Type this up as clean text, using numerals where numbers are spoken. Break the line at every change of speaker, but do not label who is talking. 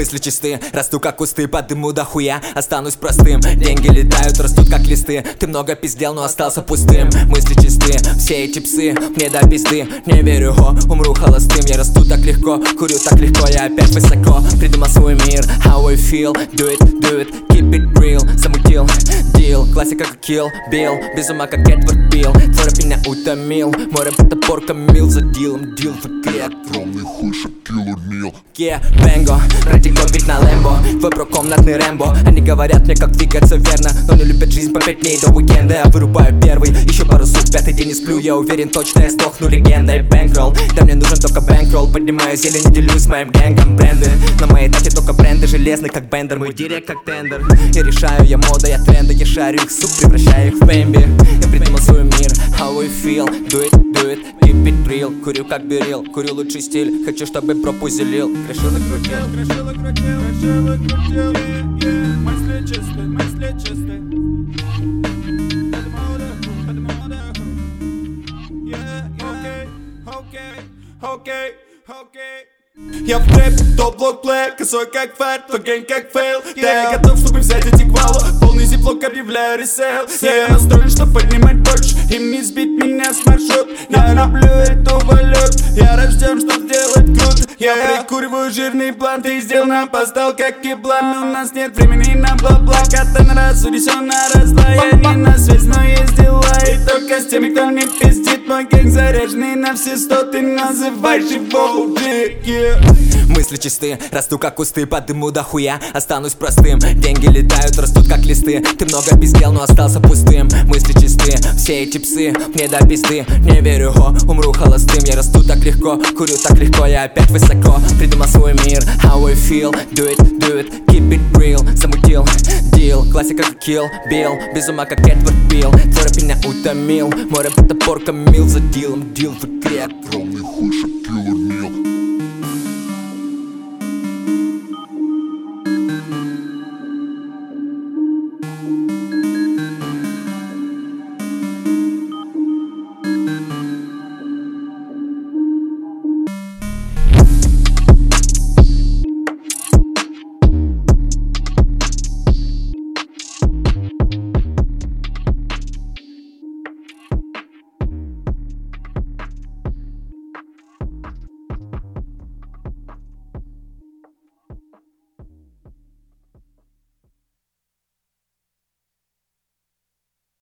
Мысли чисты, расту как кусты, по дыму дохуя останусь простым. Деньги летают, растут как листы. Ты много пиздел, но остался пустым. Мысли чисты, все эти псы мне до пизды. Не верю, умру холостым. Я расту так легко, курю так легко. Я опять высоко, придумал свой мир. How I feel, do it, keep it real. Замутил дил, классика как Kill Bill. Без ума как Эдвард Билл. Твой рэп меня утомил, мой рэп это порка мил. За дилом дил в игре.
Огромный хуй, чтоб Killer Meal.
Бенго, ради копить на Лэмбо. Твой прокомнатный Рэмбо. Они говорят мне, как двигаться верно, но не любят жизнь по 5 дней до уикенда. Я вырубаю первый, еще пару сук, пятый день не сплю. Я уверен, точно я сдохну легендой. Бэнкролл, да мне нужен только бэнкролл. Поднимаю зелень и делюсь с моим гэнгом. Бренды, на моей дате только бренды. Железный как Бендер, мой директ как тендер. Я решаю, я мода, я тренды. Я шарю их, суп, превращаю их в Бэмби. Я придумал свой мир, how I feel, do it, keep it real. Курю как Берил, курю лучший стиль. Хочу, чтобы пропузелил. Крышил и крутил,
крышил и крутил, крышил и крутил. Мысли чисты, мысли чисты. Окей. Я в трэпе, топ блокплеер, косой как файр, твой гэнг как фейл. Я готов, чтобы взять эти квалы, полный зиплок объявляю ресейл. Я настроен, чтоб поднимать больше, им не сбить меня с маршрут. Я люблю эту валюту, я рожден, чтоб сделать круто. Я прикуриваю жирный блант и сделал на постал как еблан. У нас нет времени на бла-бла, кота на раз, унесен на раз-два. Я не на связь, но есть дела, и только с теми, кто не пиздит. Мой гэнг заряженный на все 100, ты называешь его уже.
Мысли чисты, расту как кусты, по дыму дохуя останусь простым. Деньги летают, растут как листы. Ты много пиздел, но остался пустым. Мысли чисты, все эти псы мне до пизды. Не верю, умру холостым. Я расту так легко, курю так легко. Я опять высоко, придумал свой мир. How I feel, do it, keep it real. Замутил дил, классика как Kill Bill. Без ума как Эдвард Билл. Твой рэп меня утомил, мой рэп это порка мил. За дилом дил в игре.
Огромный хуй, чтоб Killer